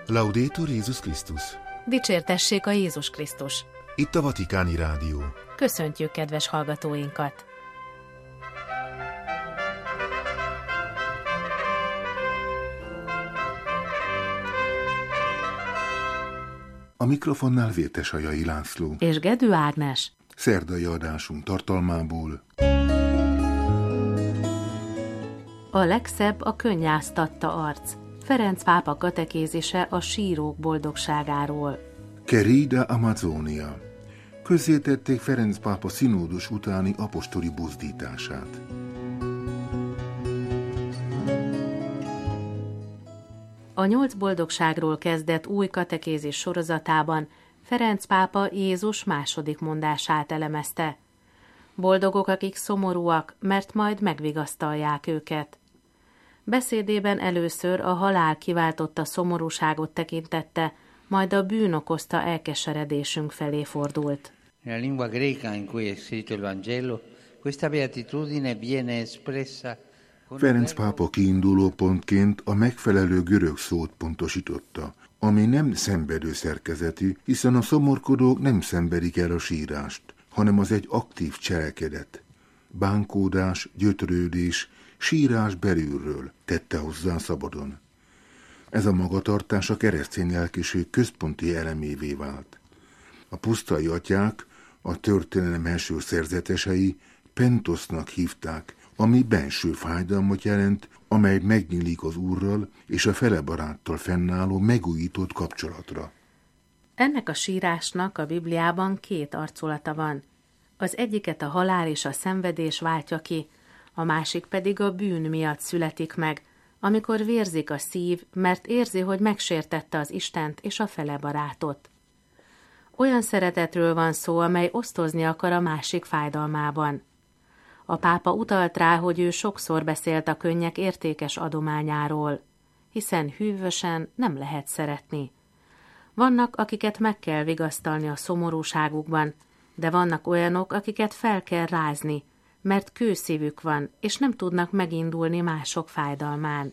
Laudetur Jézus Krisztus! Dicsértessék a Jézus Krisztus! Itt a Vatikáni Rádió. Köszöntjük kedves hallgatóinkat! A mikrofonnál Vértesajai László és Gedő Ágnes. Szerdai adásunk tartalmából: A legszebb a könnyáztatta arc. Ferenc pápa katekézise a sírók boldogságáról. Querida Amazonia. Közzétették Ferenc pápa szinódus utáni apostoli buzdítását. A 8 boldogságról kezdett új katekézis sorozatában Ferenc pápa Jézus második mondását elemezte. Boldogok, akik szomorúak, mert majd megvigasztalják őket. Beszédében először a halál kiváltotta szomorúságot tekintette, majd a bűn okozta elkeseredésünk felé fordult. Nella lingua greca in cui è scritto il Vangelo, questa beatitudine viene espressa. Ferenc pápa kiinduló pontként a megfelelő görög szót pontosította, ami nem szenvedő szerkezetű, hiszen a szomorkodók nem szenvedik el a sírást, hanem az egy aktív cselekedet. Bánkódás, gyötrődés, sírás belülről, tette hozzá szabadon. Ez a magatartás a keresztény lelkiség központi elemévé vált. A pusztai atyák, a történelem első szerzetesei pentosznak hívták, ami benső fájdalmat jelent, amely megnyílik az Úrral és a felebaráttal fennálló megújított kapcsolatra. Ennek a sírásnak a Bibliában 2 arculata van. Az egyiket a halál és a szenvedés váltja ki, a másik pedig a bűn miatt születik meg, amikor vérzik a szív, mert érzi, hogy megsértette az Istent és a felebarátot. Olyan szeretetről van szó, amely osztozni akar a másik fájdalmában. A pápa utalt rá, hogy ő sokszor beszélt a könnyek értékes adományáról, hiszen hűvösen nem lehet szeretni. Vannak, akiket meg kell vigasztalni a szomorúságukban, de vannak olyanok, akiket fel kell rázni, mert kőszívük van, és nem tudnak megindulni mások fájdalmán.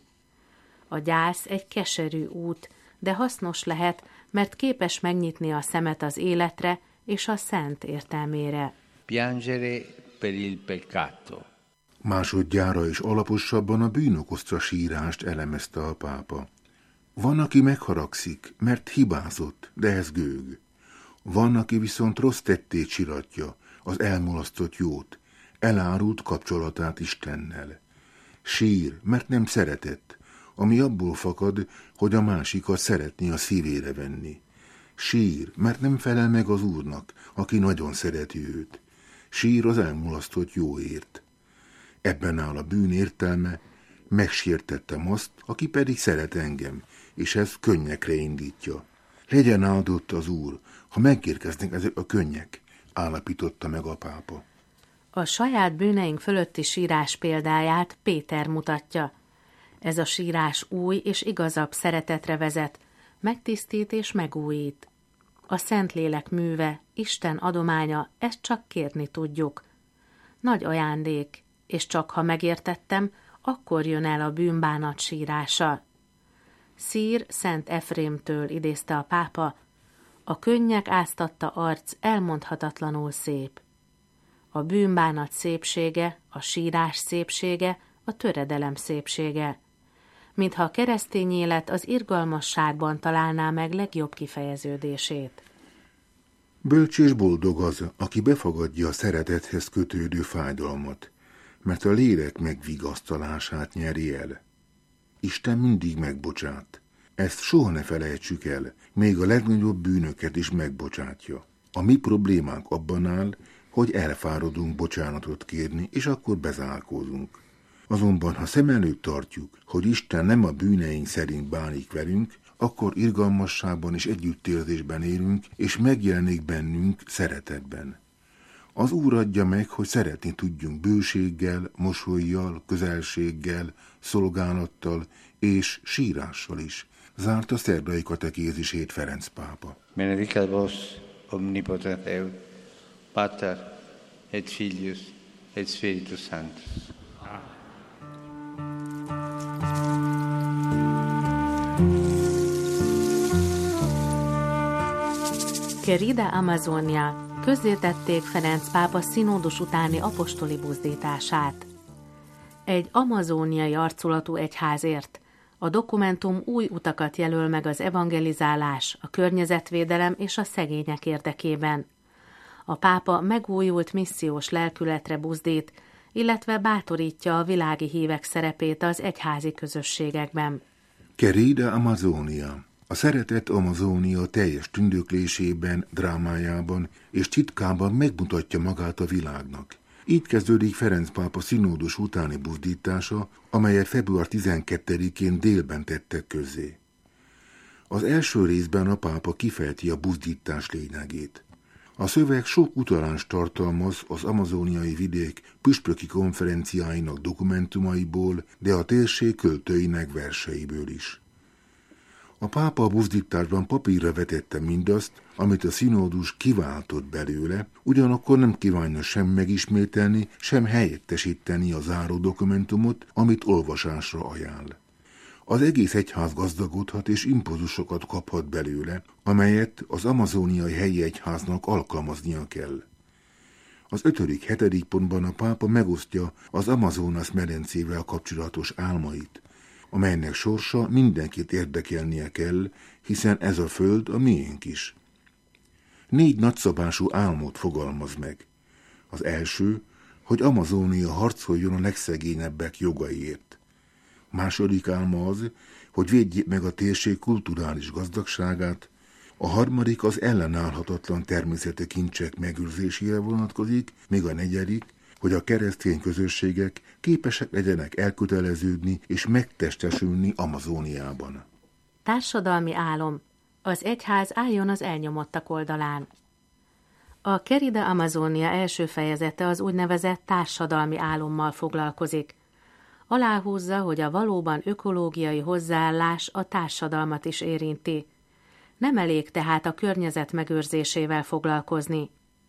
A gyász egy keserű út, de hasznos lehet, mert képes megnyitni a szemet az életre és a szent értelmére. Piangere per il peccato. Másodjára és alaposabban a bűn okozta sírást elemezte a pápa. Van, aki megharagszik, mert hibázott, de ez gőg. Van, aki viszont rossz tettét csiratja, az elmulasztott jót, elárult kapcsolatát Istennel. Sír, mert nem szeretett, ami abból fakad, hogy a másikat szeretné a szívére venni. Sír, mert nem felel meg az Úrnak, aki nagyon szereti őt. Sír az elmulasztott jóért. Ebben áll a bűn értelme, megsértettem azt, aki pedig szeret engem, és ez könnyekre indítja. Legyen áldott az Úr, ha megérkeznek ezek a könnyek, állapította meg a pápa. A saját bűneink fölötti sírás példáját Péter mutatja. Ez a sírás új és igazabb szeretetre vezet, megtisztít és megújít. A Szentlélek műve, Isten adománya, ezt csak kérni tudjuk. Nagy ajándék, és csak ha megértettem, akkor jön el a bűnbánat sírása. Szír Szent Efrémtől idézte a pápa, a könnyek áztatta arc elmondhatatlanul szép. A bűnbánat szépsége, a sírás szépsége, a töredelem szépsége. Mintha a keresztény élet az irgalmasságban találná meg legjobb kifejeződését. Bölcs és boldog az, aki befogadja a szeretethez kötődő fájdalmat, mert a lélek megvigasztalását nyeri el. Isten mindig megbocsát. Ezt soha ne felejtsük el, még a legnagyobb bűnöket is megbocsátja. A mi problémánk abban áll, hogy elfáradunk bocsánatot kérni, és akkor bezárkózunk. Azonban, ha szem előtt tartjuk, hogy Isten nem a bűneink szerint bánik velünk, akkor irgalmasságban és együttérzésben élünk, és megjelenik bennünk szeretetben. Az Úr adja meg, hogy szeretni tudjunk bőséggel, mosollyal, közelséggel, szolgálattal és sírással is, zárt a szerdai katekézisét Ferenc pápa. Benedicat vos omnipotens Deus, Pater et Filius et Spiritus Sanctus. Querida Amazonia, közzétették Ferenc pápa színódus utáni apostoli buzdítását. Egy amazóniai arculatú egyházért. A dokumentum új utakat jelöl meg az evangelizálás, a környezetvédelem és a szegények érdekében. A pápa megújult missziós lelkületre buzdít, illetve bátorítja a világi hívek szerepét az egyházi közösségekben. Querida Amazonia. A szeretet Amazónia teljes tündöklésében, drámájában és titkában megmutatja magát a világnak. Így kezdődik Ferenc pápa színódus utáni buzdítása, amelyet február 12-én délben tettek közzé. Az első részben a pápa kifejti a buzdítás lényegét. A szöveg sok utalást tartalmaz az amazóniai vidék püspöki konferenciáinak dokumentumaiból, de a térség költőinek verseiből is. A pápa a buzdításban papírra vetette mindazt, amit a színódus kiváltott belőle, ugyanakkor nem kívánja sem megismételni, sem helyettesíteni a záró dokumentumot, amit olvasásra ajánl. Az egész egyház gazdagodhat és impulzusokat kaphat belőle, amelyet az amazóniai helyi egyháznak alkalmaznia kell. Az 5.-7. pontban a pápa megosztja az Amazonas medencével kapcsolatos álmait, amelynek sorsa mindenkit érdekelnie kell, hiszen ez a föld a miénk is. 4 nagyszabású álmot fogalmaz meg. Az első, hogy Amazónia harcoljon a legszegényebbek jogaiért. Második álma az, hogy védjék meg a térség kulturális gazdagságát. A harmadik az ellenállhatatlan természeti kincsek megőrzésére vonatkozik, míg a negyedik, hogy a keresztény közösségek képesek legyenek elköteleződni és megtestesülni Amazóniában. Társadalmi álom. Az egyház álljon az elnyomottak oldalán. A Querida Amazonia első fejezete az úgynevezett társadalmi álommal foglalkozik. Aláhúzza, hogy a valóban ökológiai hozzáállás a társadalmat is érinti. Nem elég tehát a környezet megőrzésével foglalkozni.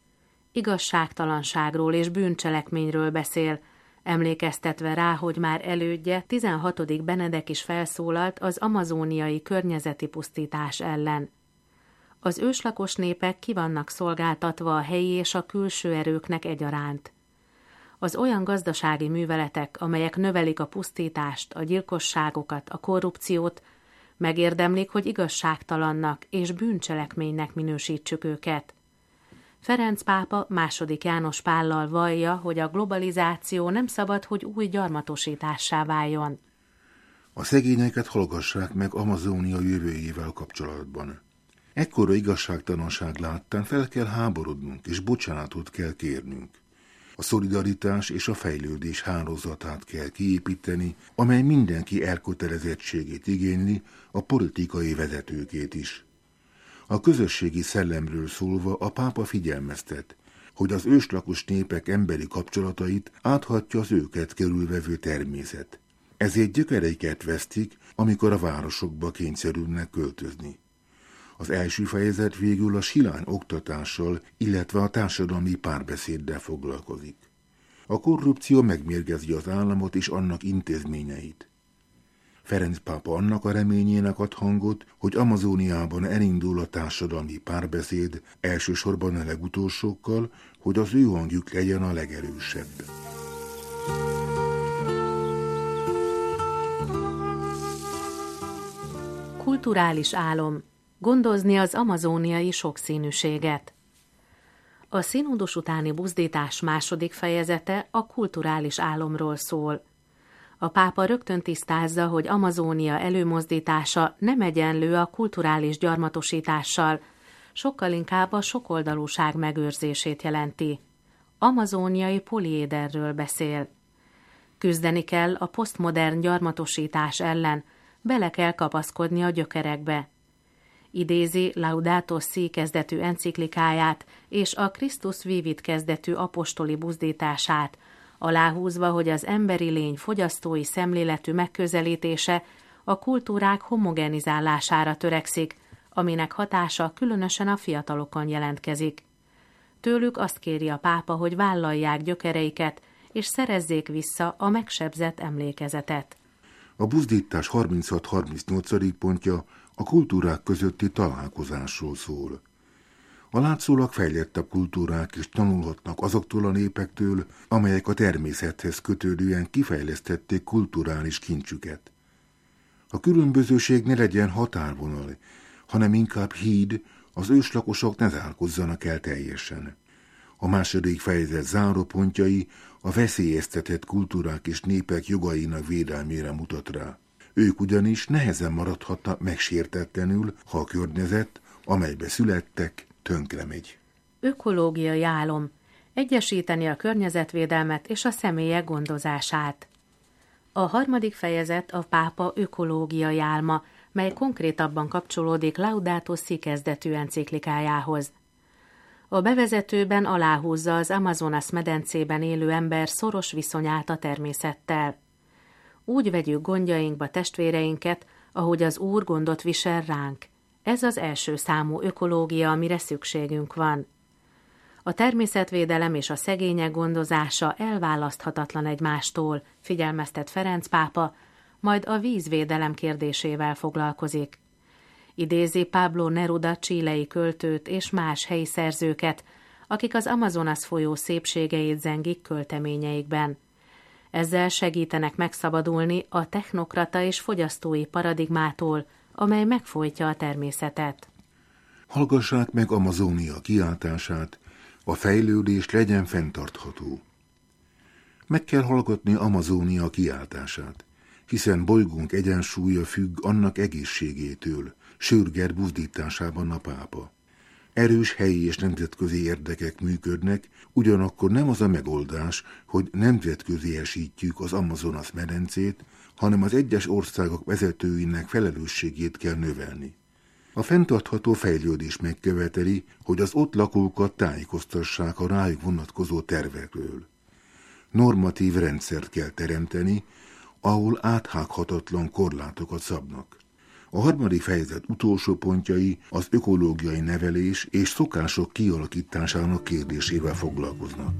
Igazságtalanságról és bűncselekményről beszél, emlékeztetve rá, hogy már elődje 16. Benedek is felszólalt az amazóniai környezeti pusztítás ellen. Az őslakos népek ki vannak szolgáltatva a helyi és a külső erőknek egyaránt. Az olyan gazdasági műveletek, amelyek növelik a pusztítást, a gyilkosságokat, a korrupciót, megérdemlik, hogy igazságtalannak és bűncselekménynek minősítsük őket. Ferenc pápa II. János Pállal vallja, hogy a globalizáció nem szabad, hogy új gyarmatosítássá váljon. A szegényeket hallgassák meg Amazónia jövőjével kapcsolatban. Ekkora igazságtalanság láttán fel kell háborodnunk, és bocsánatot kell kérnünk. A szolidaritás és a fejlődés hálózatát kell kiépíteni, amely mindenki elkötelezettségét igényli, a politikai vezetőkét is. A közösségi szellemről szólva a pápa figyelmeztet, hogy az őslakos népek emberi kapcsolatait áthatja az őket körülvevő természet. Ezért gyökereiket vesztik, amikor a városokba kényszerülnek költözni. Az első fejezet végül a silány oktatással, illetve a társadalmi párbeszéddel foglalkozik. A korrupció megmérgezi az államot és annak intézményeit. Ferenc pápa annak a reményének ad hangot, hogy Amazóniában elindul a társadalmi párbeszéd, elsősorban a legutolsókkal, hogy az ő hangjuk legyen a legerősebb. Kulturális álom. Gondozni az amazóniai sokszínűséget. A színódus utáni buzdítás második fejezete a kulturális álomról szól. A pápa rögtön tisztázza, hogy Amazónia előmozdítása nem egyenlő a kulturális gyarmatosítással, sokkal inkább a sokoldalúság megőrzését jelenti. Amazóniai poliéderről beszél. Küzdeni kell a posztmodern gyarmatosítás ellen, bele kell kapaszkodni a gyökerekbe. Idézi Laudato Si kezdetű enciklikáját és a Christus Vivit kezdetű apostoli buzdítását, aláhúzva, hogy az emberi lény fogyasztói szemléletű megközelítése a kultúrák homogenizálására törekszik, aminek hatása különösen a fiatalokon jelentkezik. Tőlük azt kéri a pápa, hogy vállalják gyökereiket, és szerezzék vissza a megsebzett emlékezetet. A buzdítás 36-38. pontja a kultúrák közötti találkozásról szól. A látszólag fejlettebb kultúrák is tanulhatnak azoktól a népektől, amelyek a természethez kötődően kifejlesztették kulturális kincsüket. A különbözőség ne legyen határvonal, hanem inkább híd, az őslakosok ne zárkozzanak el teljesen. A második fejezet zárópontjai a veszélyeztetett kultúrák és népek jogainak védelmére mutat rá. Ők ugyanis nehezen maradhatnak megsértetlenül, ha a környezet, amelybe születtek, tönkremegy. Ökológiai álom. Egyesíteni a környezetvédelmet és a személyek gondozását. A harmadik fejezet a pápa ökológiai álma, mely konkrétabban kapcsolódik Laudato Si kezdetű enciklikájához. A bevezetőben aláhúzza az Amazonas medencében élő ember szoros viszonyát a természettel. Úgy vegyük gondjainkba testvéreinket, ahogy az Úr gondot visel ránk. Ez az első számú ökológia, amire szükségünk van. A természetvédelem és a szegények gondozása elválaszthatatlan egymástól, figyelmeztet Ferenc pápa, majd a vízvédelem kérdésével foglalkozik. Idézi Pablo Neruda chilei költőt és más helyi szerzőket, akik az Amazonas folyó szépségeit zengik költeményeikben. Ezzel segítenek megszabadulni a technokrata és fogyasztói paradigmától, amely megfojtja a természetet. Hallgassák meg Amazónia kiáltását, a fejlődés legyen fenntartható. Meg kell hallgatni Amazónia kiáltását, hiszen bolygónk egyensúlya függ annak egészségétől, sürget buzdításában a pápa. Erős helyi és nemzetközi érdekek működnek, ugyanakkor nem az a megoldás, hogy nemzetköziesítjük az Amazonas medencét, hanem az egyes országok vezetőinek felelősségét kell növelni. A fenntartható fejlődés megköveteli, hogy az ott lakókat tájékoztassák a rájuk vonatkozó tervekről. Normatív rendszert kell teremteni, ahol áthághatatlan korlátokat szabnak. A harmadik fejezet utolsó pontjai az ökológiai nevelés és szokások kialakításának kérdésével foglalkoznak.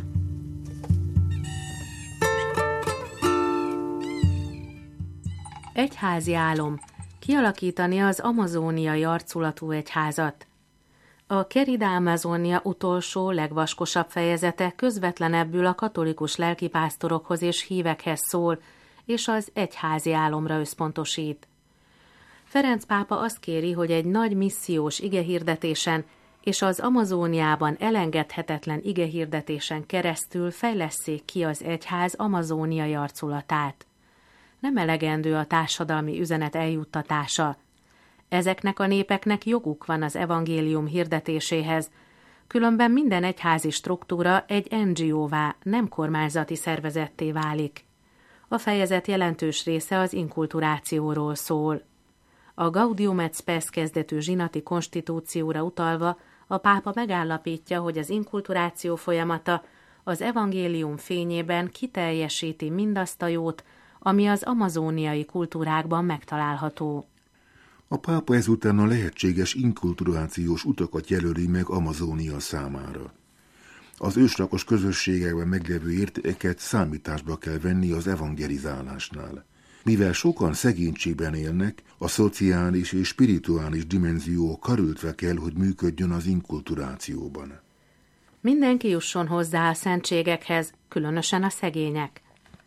Egyházi álom. Kialakítani az amazóniai arculatú egyházat. A Querida Amazonia utolsó, legvaskosabb fejezete közvetlenebbül a katolikus lelkipásztorokhoz és hívekhez szól, és az egyházi álomra összpontosít. Ferenc pápa azt kéri, hogy egy nagy missziós igehirdetésen és az Amazóniában elengedhetetlen igehirdetésen keresztül fejlesszék ki az egyház amazóniai arculatát. Nem elegendő a társadalmi üzenet eljuttatása. Ezeknek a népeknek joguk van az evangélium hirdetéséhez, különben minden egyházi struktúra egy NGO-vá, nem kormányzati szervezetté válik. A fejezet jelentős része az inkulturációról szól. A Gaudium et Spes kezdetű zsinati konstitúcióra utalva a pápa megállapítja, hogy az inkulturáció folyamata az evangélium fényében kiteljesíti mindazt a jót, ami az amazóniai kultúrákban megtalálható. A pápa ezután a lehetséges inkulturációs utakat jelöli meg Amazónia számára. Az őslakos közösségekben meglevő értékeket számításba kell venni az evangelizálásnál. Mivel sokan szegénységben élnek, a szociális és spirituális dimenzió karöltve kell, hogy működjön az inkulturációban. Mindenki jusson hozzá a szentségekhez, különösen a szegények.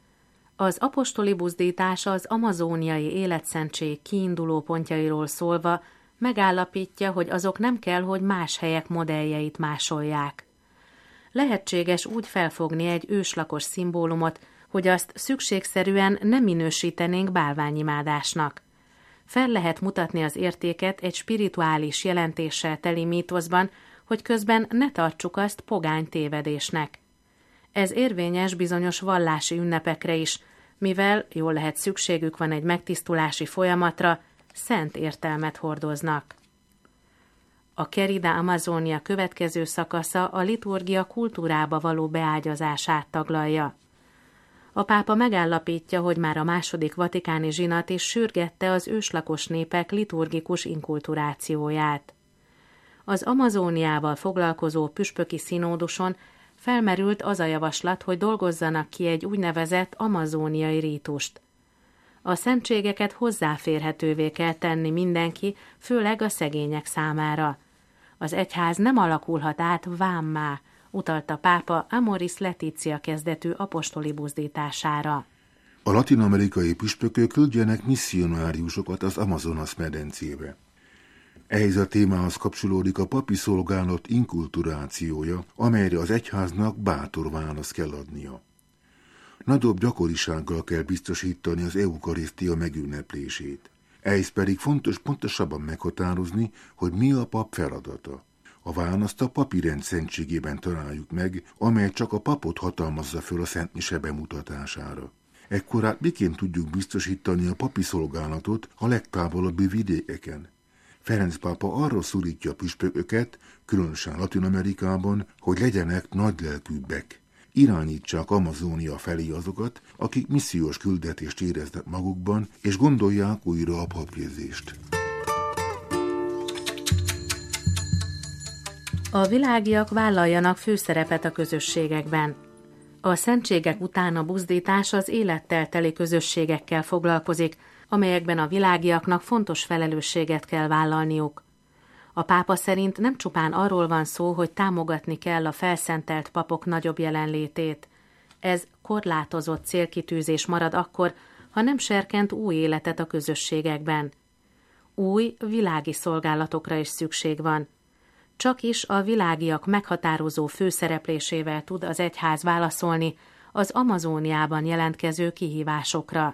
Az apostoli buzdítás az amazóniai életszentség kiinduló pontjairól szólva megállapítja, hogy azok nem kell, hogy más helyek modelljeit másolják. Lehetséges úgy felfogni egy őslakos szimbólumot, hogy azt szükségszerűen nem minősítenénk bálványimádásnak. Fel lehet mutatni az értéket egy spirituális jelentéssel teli mítoszban, hogy közben ne tartsuk azt pogány tévedésnek. Ez érvényes bizonyos vallási ünnepekre is, mivel jól lehet szükségük van egy megtisztulási folyamatra, szent értelmet hordoznak. A Querida Amazonia következő szakasza a liturgia kultúrába való beágyazását taglalja. A pápa megállapítja, hogy már a második vatikáni zsinat is sürgette az őslakos népek liturgikus inkulturációját. Az Amazóniával foglalkozó püspöki színóduson felmerült az a javaslat, hogy dolgozzanak ki egy úgynevezett amazóniai rítust. A szentségeket hozzáférhetővé kell tenni mindenki, főleg a szegények számára. Az egyház nem alakulhat át vámmá, utalt a pápa Amoris Laetitia kezdetű apostoli buzdítására. A latin-amerikai püspökök küldjenek misszionáriusokat az Amazonas medencébe. Ehhez a témához kapcsolódik a papi szolgálat inkulturációja, amelyre az egyháznak bátor választ kell adnia. Nagyobb gyakorisággal kell biztosítani az eukarisztia megünneplését. Ehhez pedig fontos pontosabban meghatározni, hogy mi a pap feladata. A választ a papi rend szentségében találjuk meg, amely csak a papot hatalmazza föl a szent mise bemutatására. Ekkorát miként tudjuk biztosítani a papi szolgálatot a legtávolabbi vidékeken? Ferenc pápa arra szólítja a püspököket, különösen Latin-Amerikában, hogy legyenek nagylelkűbbek. Irányítsák Amazónia felé azokat, akik missziós küldetést éreznek magukban, és gondolják újra a papkézést. A világiak vállaljanak főszerepet a közösségekben. A szentségek után a buzdítás az élettel teli közösségekkel foglalkozik, amelyekben a világiaknak fontos felelősséget kell vállalniuk. A pápa szerint nem csupán arról van szó, hogy támogatni kell a felszentelt papok nagyobb jelenlétét. Ez korlátozott célkitűzés marad akkor, ha nem serkent új életet a közösségekben. Új, világi szolgálatokra is szükség van. Csak is a világiak meghatározó főszereplésével tud az egyház válaszolni az Amazóniában jelentkező kihívásokra.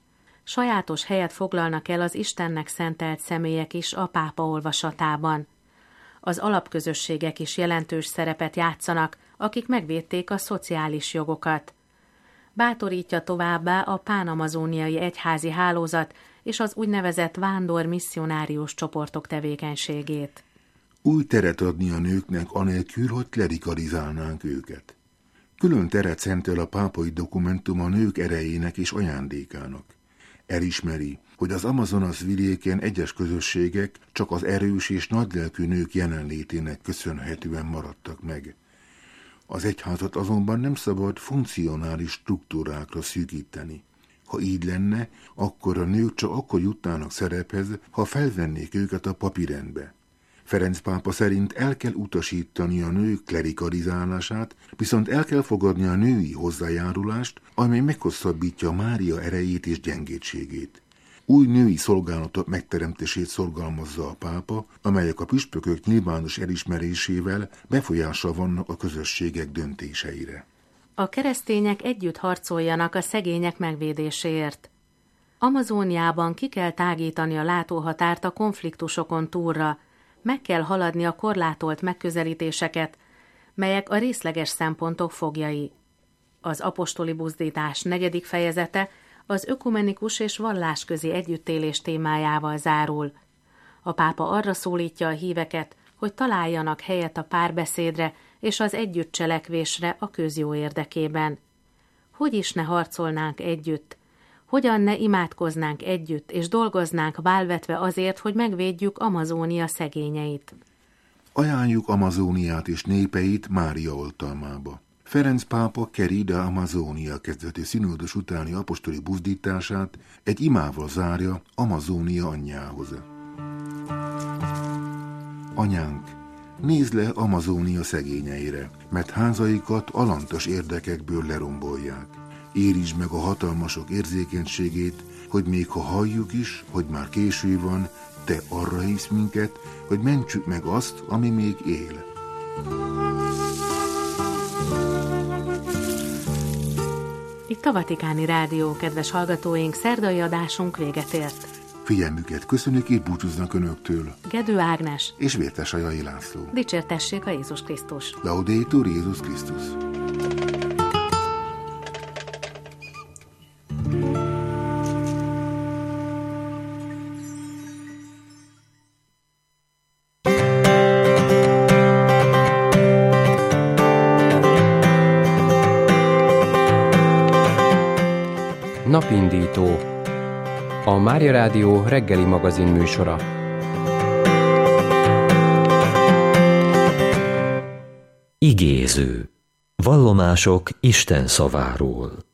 Sajátos helyet foglalnak el az Istennek szentelt személyek is a pápa olvasatában. Az alapközösségek is jelentős szerepet játszanak, akik megvédték a szociális jogokat. Bátorítja továbbá a pánamazóniai egyházi hálózat és az úgynevezett vándor misszionárius csoportok tevékenységét. Új teret adni a nőknek anélkül, hogy klerikalizálnánk őket. Külön teret szentel a pápai dokumentum a nők erejének és ajándékának. Elismeri, hogy az Amazonas vidéken egyes közösségek csak az erős és nagylelkű nők jelenlétének köszönhetően maradtak meg. Az egyházat azonban nem szabad funkcionális struktúrákra szűkíteni. Ha így lenne, akkor a nők csak akkor jutnának szerephez, ha felvennék őket a papirendbe. Ferenc pápa szerint el kell utasítani a nők klerikalizálását, viszont el kell fogadni a női hozzájárulást, amely meghosszabbítja Mária erejét és gyengétségét. Új női szolgálatok megteremtését szorgalmazza a pápa, amelyek a püspökök nyilvános elismerésével befolyással vannak a közösségek döntéseire. A keresztények együtt harcoljanak a szegények megvédéséért. Amazóniában ki kell tágítani a látóhatárt a konfliktusokon túlra, meg kell haladni a korlátolt megközelítéseket, melyek a részleges szempontok foglyai. Az apostoli buzdítás 4. fejezete az ökumenikus és vallásközi együttélés témájával zárul. A pápa arra szólítja a híveket, hogy találjanak helyet a párbeszédre és az együttcselekvésre a közjó érdekében. Hogy is ne harcolnánk együtt? Hogyan ne imádkoznánk együtt, és dolgoznánk válvetve azért, hogy megvédjük Amazónia szegényeit? Ajánljuk Amazóniát és népeit Mária oltalmába. Ferenc pápa Querida Amazonia kezdeti színódus utáni apostoli buzdítását egy imával zárja Amazónia anyjához. Anyánk, nézd le Amazónia szegényeire, mert házaikat alantas érdekekből lerombolják. Érítsd meg a hatalmasok érzékenységét, hogy még ha halljuk is, hogy már késő van, te arra hívsz minket, hogy mentsük meg azt, ami még él. Itt a Vatikáni Rádió, kedves hallgatóink, szerdai adásunk véget ért. Figyelmüket köszönjük és búcsúznak önöktől Gedő Ágnes és Vértesajai László. Dicsértessék a Jézus Krisztus! Laudetur Jézus Krisztus! Napindító, a Mária Rádió reggeli magazin műsora. Igéző. Vallomások Isten szaváról.